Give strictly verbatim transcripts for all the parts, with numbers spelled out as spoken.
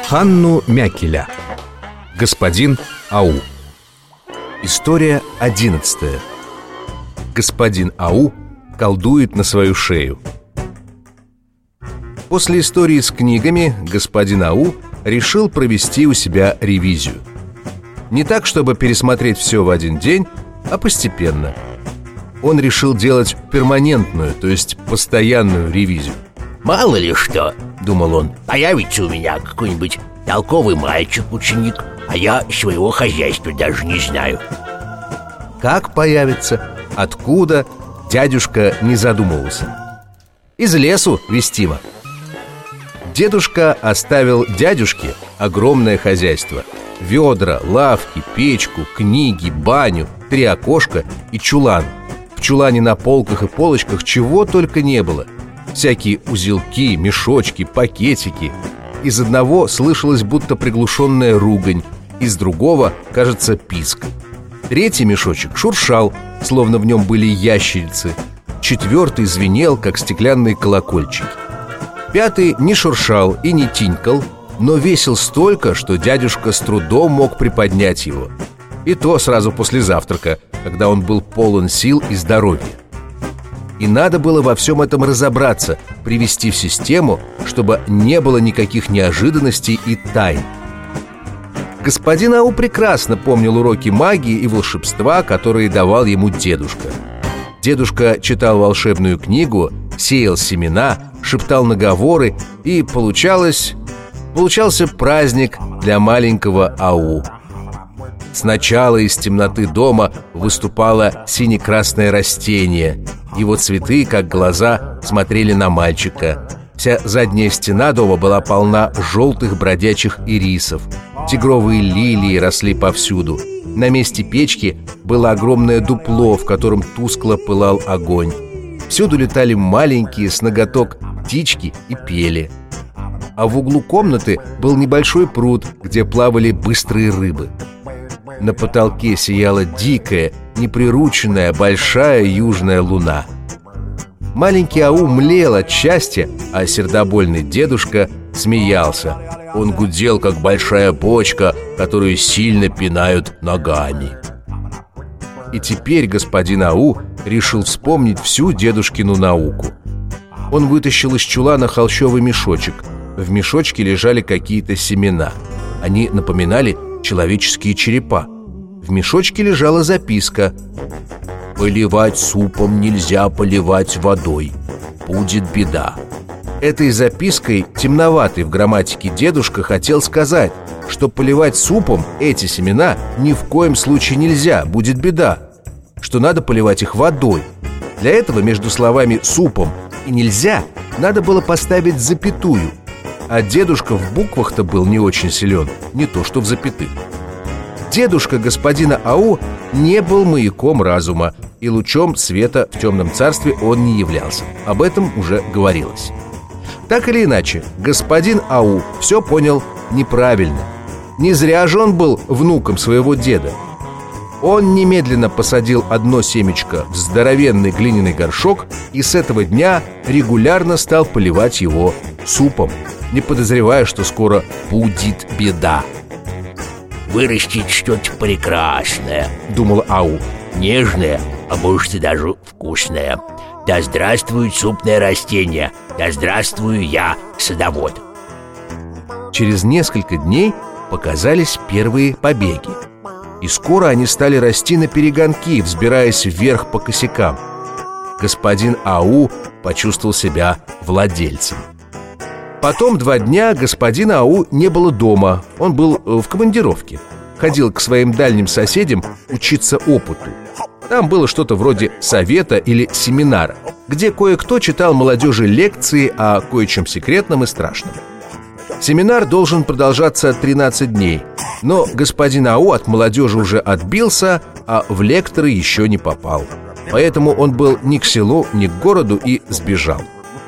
Ханну Мякеля. Господин Ау. История одиннадцатая. Господин Ау колдует на свою шею. После истории с книгами господин Ау решил провести у себя ревизию. Не так, чтобы пересмотреть все в один день, а постепенно. Он решил делать перманентную, то есть постоянную ревизию. «Мало ли что, — думал он, — появится у меня какой-нибудь толковый мальчик-ученик, а я своего хозяйства даже не знаю». Как появится, откуда, дядюшка не задумывался. Из лесу вестимо. Дедушка оставил дядюшке огромное хозяйство: ведра, лавки, печку, книги, баню, три окошка и чулан. В чулане на полках и полочках чего только не было. Всякие узелки, мешочки, пакетики. Из одного слышалась будто приглушенная ругань, из другого, кажется, писк. Третий мешочек шуршал, словно в нем были ящерицы. Четвертый звенел, как стеклянные колокольчики. Пятый не шуршал и не тинькал, но весил столько, что дядюшка с трудом мог приподнять его. И то сразу после завтрака, когда он был полон сил и здоровья. И надо было во всем этом разобраться, привести в систему, чтобы не было никаких неожиданностей и тайн. Господин Ау прекрасно помнил уроки магии и волшебства, которые давал ему дедушка. Дедушка читал волшебную книгу, сеял семена, шептал наговоры, и получалось... получался праздник для маленького Ау. Сначала из темноты дома выступало сине-красное растение. Его цветы, как глаза, смотрели на мальчика. Вся задняя стена дома была полна желтых бродячих ирисов. Тигровые лилии росли повсюду. На месте печки было огромное дупло, в котором тускло пылал огонь. Всюду летали маленькие с ноготок птички и пели. А в углу комнаты был небольшой пруд, где плавали быстрые рыбы. На потолке сияла дикая, неприрученная большая южная луна. Маленький Ау млел от счастья, а сердобольный дедушка смеялся. Он гудел, как большая бочка, которую сильно пинают ногами. И теперь господин Ау решил вспомнить всю дедушкину науку. Он вытащил из чулана холщовый мешочек. В мешочке лежали какие-то семена. Они напоминали человеческие черепа. В мешочке лежала записка: «Поливать супом нельзя, поливать водой. Будет беда». Этой запиской темноватый в грамматике дедушка хотел сказать, что поливать супом эти семена ни в коем случае нельзя, будет беда, что надо поливать их водой. Для этого между словами «супом» и «нельзя» надо было поставить запятую, а дедушка в буквах-то был не очень силен, не то что в запятых. Дедушка господина Ау не был маяком разума, и лучом света в темном царстве он не являлся. Об этом уже говорилось. Так или иначе, господин Ау все понял неправильно. Не зря же он был внуком своего деда. Он немедленно посадил одно семечко в здоровенный глиняный горшок и с этого дня регулярно стал поливать его супом, не подозревая, что скоро будет беда. «Вырастет что-то прекрасное, — думал Ау, — нежное, а может и даже вкусное. Да здравствует супное растение, да здравствую я, садовод». Через несколько дней показались первые побеги, и скоро они стали расти на перегонки, взбираясь вверх по косякам. Господин Ау почувствовал себя владельцем. Потом два дня господина Ау не было дома. Он был в командировке. Ходил к своим дальним соседям учиться опыту. Там было что-то вроде совета или семинара, где кое-кто читал молодежи лекции о кое-чем секретном и страшном. Семинар должен продолжаться тринадцать дней, но господин Ау от молодежи уже отбился, а в лекторы еще не попал. Поэтому он был ни к селу, ни к городу и сбежал.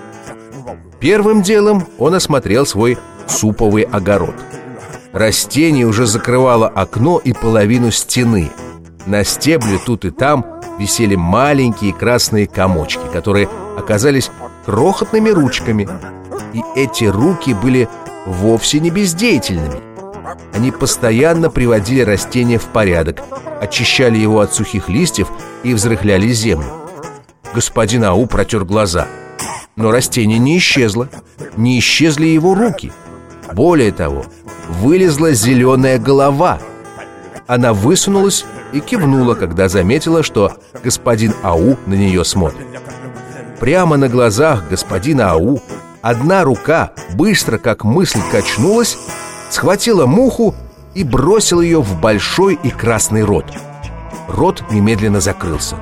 Первым делом он осмотрел свой суповый огород. Растение уже закрывало окно и половину стены. На стебле тут и там висели маленькие красные комочки, которые оказались крохотными ручками. И эти руки были вовсе не бездеятельными. Они постоянно приводили растение в порядок, очищали его от сухих листьев и взрыхляли землю. Господин Ау протер глаза. Но растение не исчезло. Не исчезли его руки. Более того, вылезла зеленая голова. Она высунулась и кивнула, когда заметила, что господин Ау на нее смотрит. Прямо на глазах господина Ау одна рука, быстро как мысль, качнулась, схватила муху и бросила ее в большой и красный рот. Рот немедленно закрылся.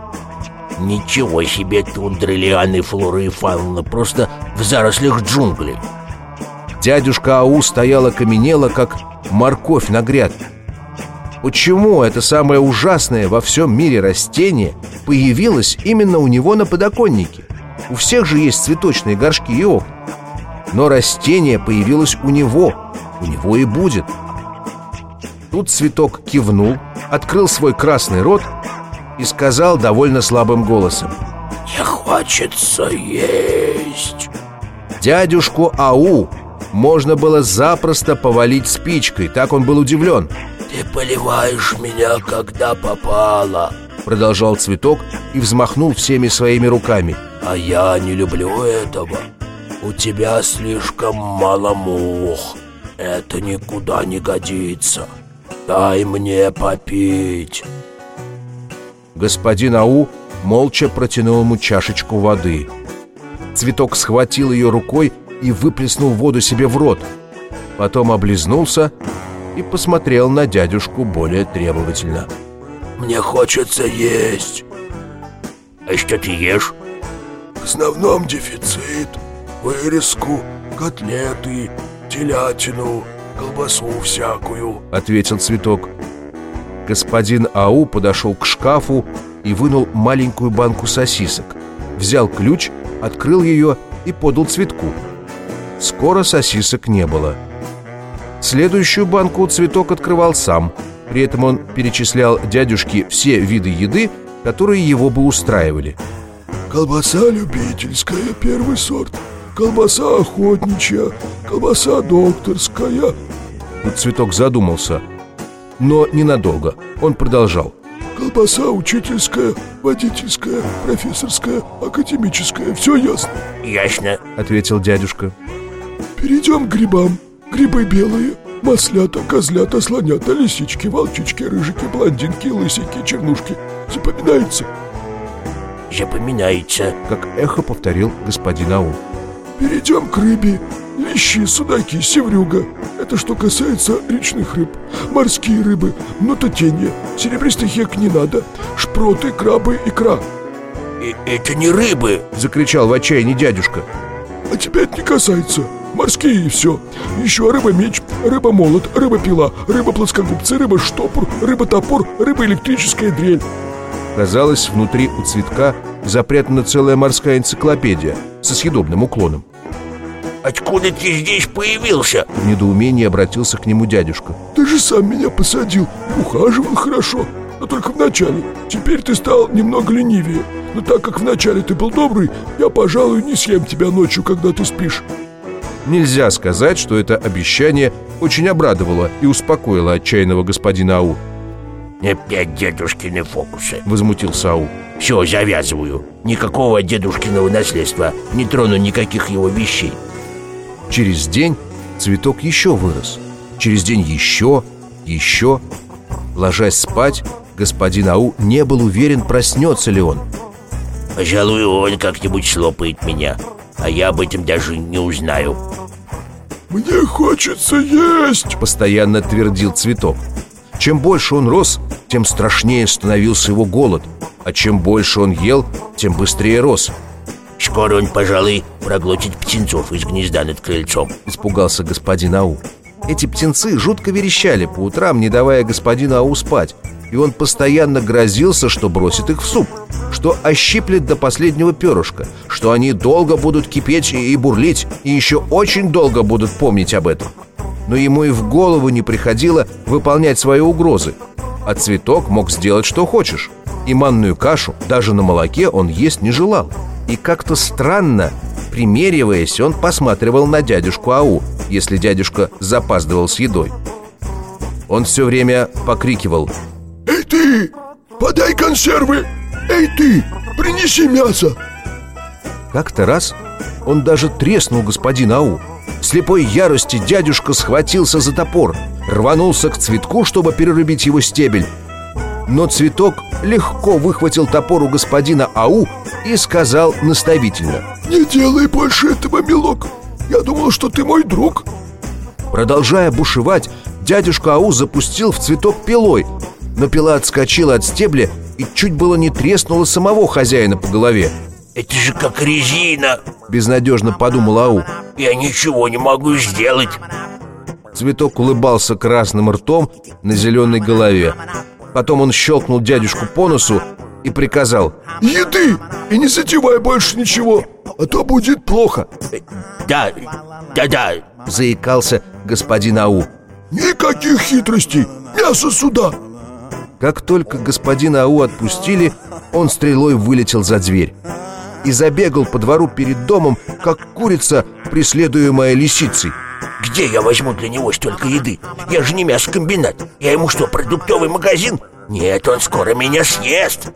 Ничего себе тундра, лианы, флора и фауна, просто в зарослях джунглей. Дядюшка Ау стоял окаменело, как морковь на грядке. Почему это самое ужасное во всем мире растение появилось именно у него на подоконнике? У всех же есть цветочные горшки и окна. Но растение появилось у него, у него и будет. Тут цветок кивнул, открыл свой красный рот и сказал довольно слабым голосом: «Не хочется есть». Дядюшку Ау можно было запросто повалить спичкой, так он был удивлен. «Ты поливаешь меня, когда попало», — продолжал цветок и взмахнул всеми своими руками. «А я не люблю этого. У тебя слишком мало мух. Это никуда не годится. Дай мне попить». Господин Ау молча протянул ему чашечку воды. Цветок схватил ее рукой и выплеснул воду себе в рот. Потом облизнулся и посмотрел на дядюшку более требовательно. «Мне хочется есть». «А что ты ешь?» «В основном дефицит. Вырезку, котлеты, телятину, колбасу всякую», — ответил цветок. Господин Ау подошел к шкафу и вынул маленькую банку сосисок. Взял ключ, открыл ее и подал цветку. Скоро сосисок не было. Следующую банку цветок открывал сам. При этом он перечислял дядюшке все виды еды, которые его бы устраивали. «Колбаса любительская, первый сорт. Колбаса охотничья. Колбаса докторская». Тут цветок задумался, но ненадолго. Он продолжал: «Колбаса учительская, водительская, профессорская, академическая. Все ясно?» «Ясно», — ответил дядюшка. «Перейдем к грибам. Грибы белые. Маслята, козлята, слонята, лисички, волчички, рыжики, блондинки, лысики, чернушки. Запоминается?» «Запоминается», — как эхо повторил господин Ау. «Перейдем к рыбе. Лещи, судаки, севрюга. Это что касается речных рыб. Морские рыбы, нутотенья. Серебристых ек не надо. Шпроты, крабы, икра». И «Это не рыбы!» — закричал в отчаянии дядюшка. «А тебя это не касается. Морские и все. Еще рыба-меч, рыба-молот, рыба-пила, рыба-плоскогубцы, рыба-штопор, рыба-топор, рыба-электрическая дрель». Казалось, внутри у цветка запрятана целая морская энциклопедия со съедобным уклоном. «Откуда ты здесь появился?» В недоумении обратился к нему дядюшка. «Ты же сам меня посадил, ухаживал хорошо, но только вначале. Теперь ты стал немного ленивее. Но так как вначале ты был добрый, я, пожалуй, не съем тебя ночью, когда ты спишь». Нельзя сказать, что это обещание очень обрадовало и успокоило отчаянного господина Ау. «Опять дедушкины фокусы», — возмутился Ау. «Все, завязываю. Никакого дедушкиного наследства. Не трону никаких его вещей». Через день цветок еще вырос. Через день еще, еще. Ложась спать, господин Ау не был уверен, проснется ли он. «Пожалуй, он как-нибудь слопает меня, а я об этом даже не узнаю». «Мне хочется есть», — постоянно твердил цветок. Чем больше он рос, тем страшнее становился его голод. А чем больше он ел, тем быстрее рос. «Скоро он, пожалуй, проглотит птенцов из гнезда над крыльцом», — испугался господин Ау. Эти птенцы жутко верещали по утрам, не давая господину Ау спать. И он постоянно грозился, что бросит их в суп, что ощиплет до последнего перышка, что они долго будут кипеть и бурлить, и еще очень долго будут помнить об этом. Но ему и в голову не приходило выполнять свои угрозы. А цветок мог сделать, что хочешь. И манную кашу даже на молоке он есть не желал. И как-то странно, примериваясь, он посматривал на дядюшку Ау если дядюшка запаздывал с едой. Он все время покрикивал: «Эй ты, подай консервы! Эй ты, принеси мясо!» Как-то раз он даже треснул господина Ау. В слепой ярости дядюшка схватился за топор, рванулся к цветку, чтобы перерубить его стебель. Но цветок легко выхватил топор у господина Ау и сказал наставительно: «Не делай больше этого, милок. Я думал, что ты мой друг». Продолжая бушевать, дядюшка Ау запустил в цветок пилой, но пила отскочила от стебля и чуть было не треснула самого хозяина по голове. «Это же как резина!» — безнадежно подумал Ау. «Я ничего не могу сделать!» Цветок улыбался красным ртом на зеленой голове. Потом он щелкнул дядюшку по носу и приказал: «Еды! И не затевай больше ничего, а то будет плохо!» «Да, да-да!» — заикался господин Ау. «Никаких хитростей! Мясо сюда!» Как только господина Ау отпустили, он стрелой вылетел за дверь и забегал по двору перед домом, как курица, преследуемая лисицей. «Где я возьму для него столько еды? Я же не мясокомбинат. Я ему что, продуктовый магазин? Нет, он скоро меня съест!»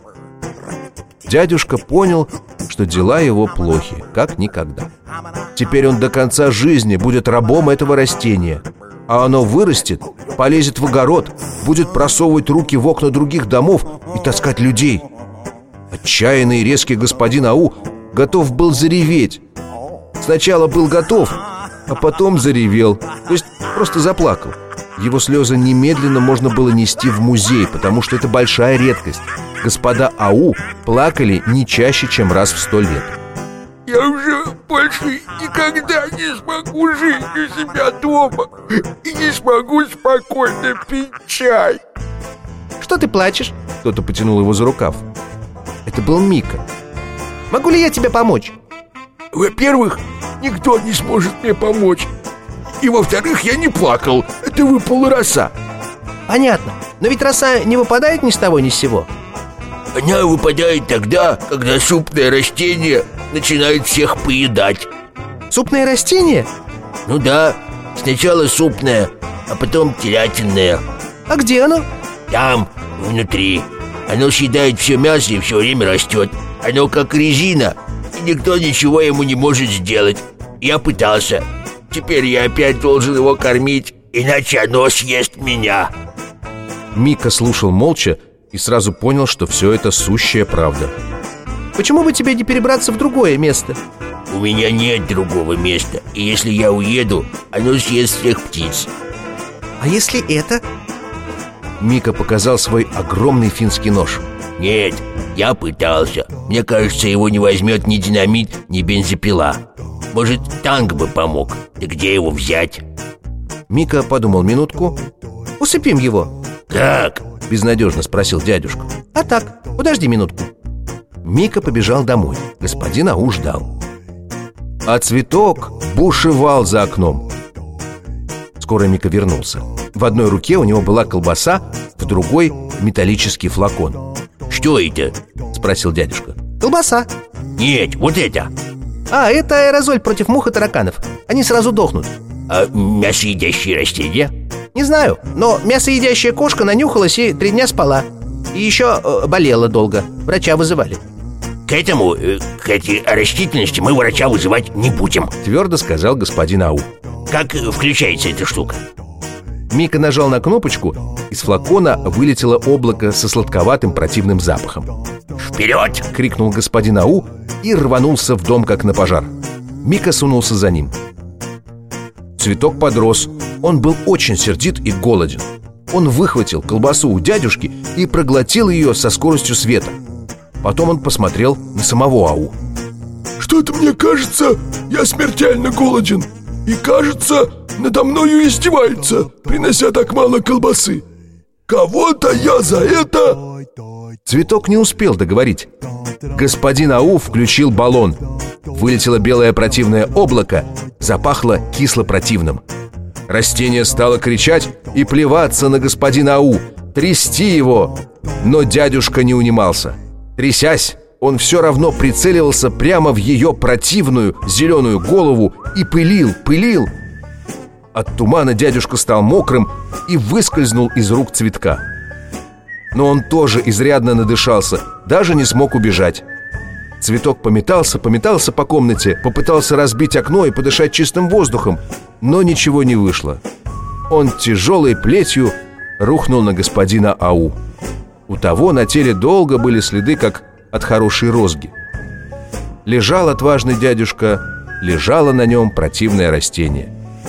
Дядюшка понял, что дела его плохи, как никогда. Теперь он до конца жизни будет рабом этого растения. А оно вырастет, полезет в огород, будет просовывать руки в окна других домов и таскать людей. Отчаянный и резкий господин Ау готов был зареветь. Сначала был готов, а потом заревел, то есть просто заплакал. Его слезы немедленно можно было нести в музей, потому что это большая редкость. Господа Ау плакали не чаще, чем раз в сто лет. «Я уже больше никогда не смогу жить у себя дома и не смогу спокойно пить чай». «Что ты плачешь?» Кто-то потянул его за рукав. Это был Мика. «Могу ли я тебе помочь?» «Во-первых, никто не сможет мне помочь. И во-вторых, я не плакал. Это выпала роса». «Понятно. Но ведь роса не выпадает ни с того ни с сего». «Она выпадает тогда, когда супное растение начинает всех поедать». «Супное растение?» «Ну да, сначала супное, а потом телятинное». «А где оно?» «Там, внутри. Оно съедает все мясо и все время растет. Оно как резина, и никто ничего ему не может сделать. Я пытался. Теперь я опять должен его кормить, иначе оно съест меня». Мика слушал молча и сразу понял, что все это сущая правда. «Почему бы тебе не перебраться в другое место?» «У меня нет другого места, и если я уеду, оно съест всех птиц». «А если это?» Мика показал свой огромный финский нож. «Нет, я пытался. Мне кажется, его не возьмет ни динамит, ни бензопила. Может, танк бы помог? Да где его взять?» Мика подумал минутку. «Усыпим его». «Как?» — безнадежно спросил дядюшка. «А так, подожди минутку». Мика побежал домой. Господин Ау ждал. А цветок бушевал за окном. Скоро Мика вернулся. В одной руке у него была колбаса, в другой — металлический флакон. «Что это?» — спросил дядюшка. «Колбаса». «Нет, вот это». «А, это аэрозоль против мух и тараканов. Они сразу дохнут». «А мясоедящие растения?» «Не знаю, но мясоедящая кошка нанюхалась и три дня спала. И еще э, болела долго. Врача вызывали». «К этому, э, к этой растительности мы врача вызывать не будем», — твердо сказал господин Ау. «Как включается эта штука?» Мика нажал на кнопочку, из флакона вылетело облако со сладковатым противным запахом. «Вперед!» — крикнул господин Ау и рванулся в дом, как на пожар. Мика сунулся за ним. Цветок подрос. Он был очень сердит и голоден. Он выхватил колбасу у дядюшки и проглотил ее со скоростью света. Потом он посмотрел на самого Ау. «Что-то мне кажется, я смертельно голоден. И кажется, надо мною издевается, принося так мало колбасы. Кого-то я за это...» Цветок не успел договорить. Господин Ау включил баллон. Вылетело белое противное облако, запахло кисло-противным. Растение стало кричать и плеваться на господина Ау, трясти его. Но дядюшка не унимался. Трясясь, он все равно прицеливался прямо в ее противную зеленую голову и пылил, пылил. От тумана дядюшка стал мокрым и выскользнул из рук цветка. Но он тоже изрядно надышался, даже не смог убежать. Цветок пометался, пометался по комнате, попытался разбить окно и подышать чистым воздухом, но ничего не вышло. Он тяжелой плетью рухнул на господина Ау. У того на теле долго были следы, как от хорошей розги. Лежал отважный дядюшка, лежало на нем противное растение.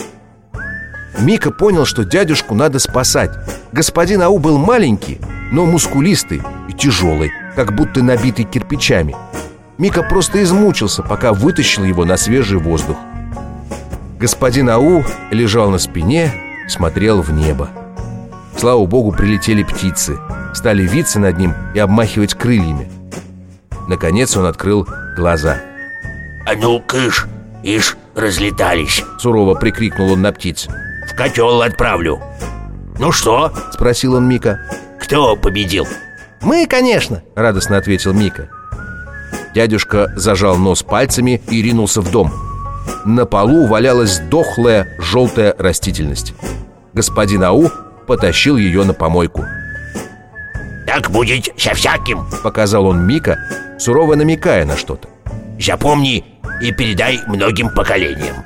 Мика понял, что дядюшку надо спасать. Господин Ау был маленький, но мускулистый и тяжелый, как будто набитый кирпичами. Мика просто измучился, пока вытащил его на свежий воздух. Господин Ау лежал на спине, смотрел в небо. Слава богу, прилетели птицы, стали виться над ним и обмахивать крыльями. Наконец он открыл глаза. «А ну, кыш, ишь, разлетались!» — сурово прикрикнул он на птиц. «В котел отправлю!» «Ну что?» — спросил он Мика. «Кто победил?» «Мы, конечно!» — радостно ответил Мика. Дядюшка зажал нос пальцами и ринулся в дом. На полу валялась дохлая желтая растительность. Господин Ау потащил ее на помойку. «Так будет со всяким!» — показал он Мика, сурово намекая на что-то. «Запомни и передай многим поколениям!»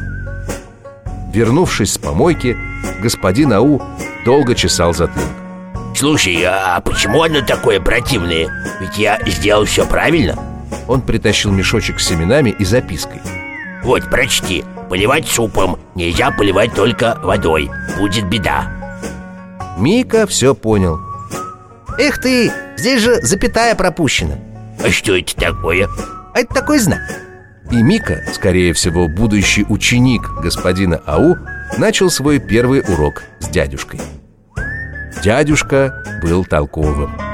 Вернувшись с помойки, господин Ау долго чесал затылок. «Слушай, а почему оно такое противное? Ведь я сделал все правильно!» Он притащил мешочек с семенами и запиской. «Вот, прочти. Поливать супом. Нельзя поливать только водой. Будет беда». Мика все понял. Эх ты, здесь же запятая пропущена. «А что это такое?» А это такой знак. И Мика, скорее всего, будущий ученик господина Ау, начал свой первый урок с дядюшкой. Дядюшка был толковым.